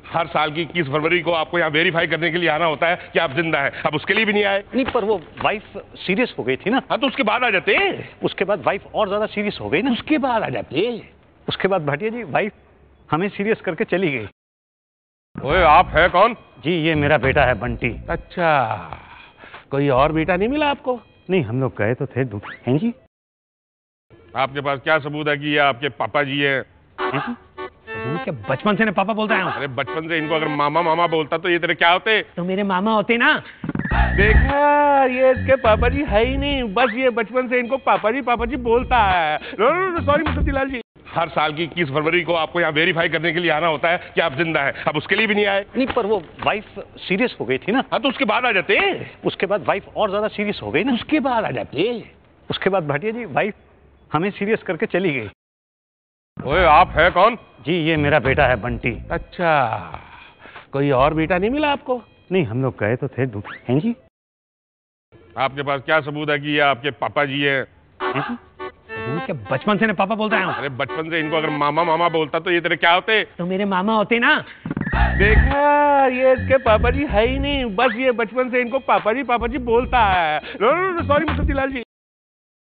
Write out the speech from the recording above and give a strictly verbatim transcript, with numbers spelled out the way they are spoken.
हर साल की इक्कीस फरवरी को आपको यहाँ वेरीफाई करने के लिए आना होता है कि आप जिंदा हैं। अब उसके लिए भी नहीं आए। नहीं, पर वो वाइफ सीरियस हो गई थी ना। हाँ, तो उसके बाद आ जाते। उसके बाद वाइफ और ज्यादा सीरियस हो गई ना। उसके बाद आ जाते। उसके बाद भाटिया जी वाइफ हमें सीरियस करके चली गई। ओए, आप है कौन? जी, ये मेरा बेटा है बंटी। अच्छा, कोई और बेटा नहीं मिला आपको? नहीं, हम लोग गए तो थे। हैं जी? आपके पास क्या सबूत है कि ये आपके पापा जी हैं? हैं जी? क्या बचपन से पापा बोलता है? अरे बचपन से इनको अगर मामा मामा बोलता तो ये तेरे क्या होते? तो मेरे मामा होते ना। देखा, ये इसके पापा जी है ही नहीं, बस ये बचपन से इनको पापा जी पापा जी बोलता है। सॉरी मुसद्दीलाल जी। हर साल की इक्कीस फरवरी को आपको यहाँ वेरीफाई करने के लिए आना होता है कि आप जिंदा हैं। अब उसके लिए भी नहीं आए। नहीं, पर वो वाइफ सीरियस हो गई थी ना। हाँ, तो उसके बाद आ जाते। उसके बाद वाइफ और ज्यादा सीरियस हो गई ना। उसके बाद आ जाते। उसके बाद भाटिया जी वाइफ हमें सीरियस करके चली गई। ओए, आप है कौन? जी, ये मेरा बेटा है बंटी। अच्छा, कोई और बेटा नहीं मिला आपको? नहीं, हम लोग गए तो थे। हैं जी? आपके पास क्या सबूत है कि ये आपके पापा जी हैं? हैं जी? क्या बचपन से पापा बोलता है? अरे बचपन से इनको अगर मामा मामा बोलता तो ये तेरे क्या होते? तो मेरे मामा होते ना। देखा, ये इसके पापा जी है ही नहीं, बस ये बचपन से इनको पापा जी पापा जी बोलता है। सॉरी मुसद्दीलाल जी।